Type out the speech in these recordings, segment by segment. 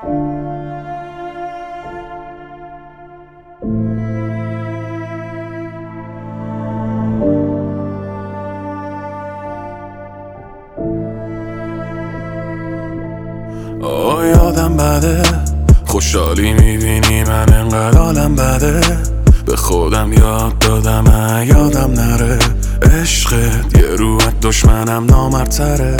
یادم بده خوشحالی میبینی من انقدر حالم بده، به خودم یاد دادم یادم نره عشقت یه روحت دشمنم نامردتره.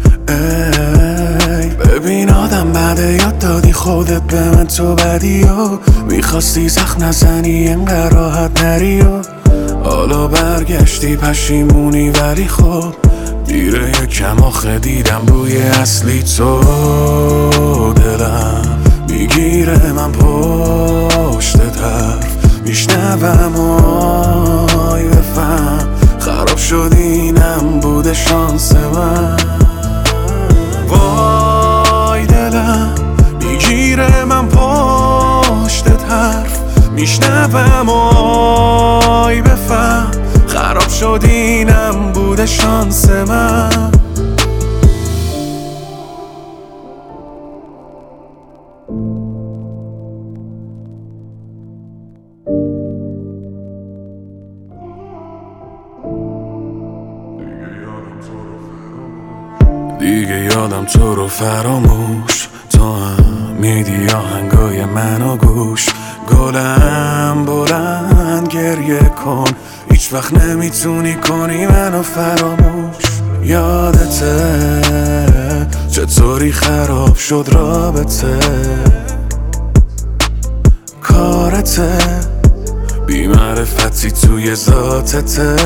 ای ببین آدم بده، یاد دادی خودت به من تو بدی و میخواستی سخت نزنی انقدر راحت نری و حالا برگشتی پشیمونی، ولی خب دیره یکم آخه دیدم روی اصلی تو دلم میگیره من پشت حرف میشنوم آی بفهم خراب شد اینم بوده شانس من. وای دلم میگیره من پشت حرف میشنوم آی بفهم خراب شد اینم بوده شانس من. دیگه یادم تو رو فراموش، تو هم میدی آهنگای منو گوش، گلم بلند گریه کن هیچ وقت نمیتونی کنی منو فراموش. یادته چطوری خراب شد رابطه، کارته بی معرفتی توی ذاتته.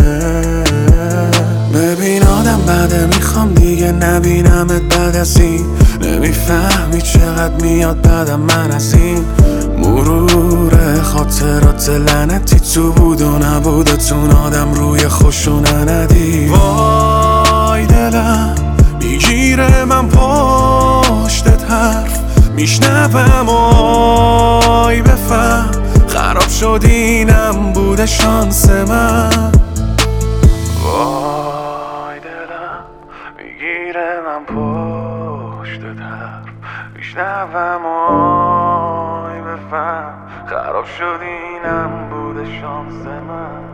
ببین آدم بده میخوام دیگه نبینمت بعد از این، نمیفهمی چقدر میاد بعدم من از این مرور خاطرات لعنتی تو بود و نبودتون آدم روی خوشو ندی. وای دلم میگیره من پشتت حرف میشنوم آی بفهم خراب شد اینم بوده شانس من. وای دلم میگیره من پشتت حرف میشنوم آی بفهم خراب شد اینم بوده شانس من.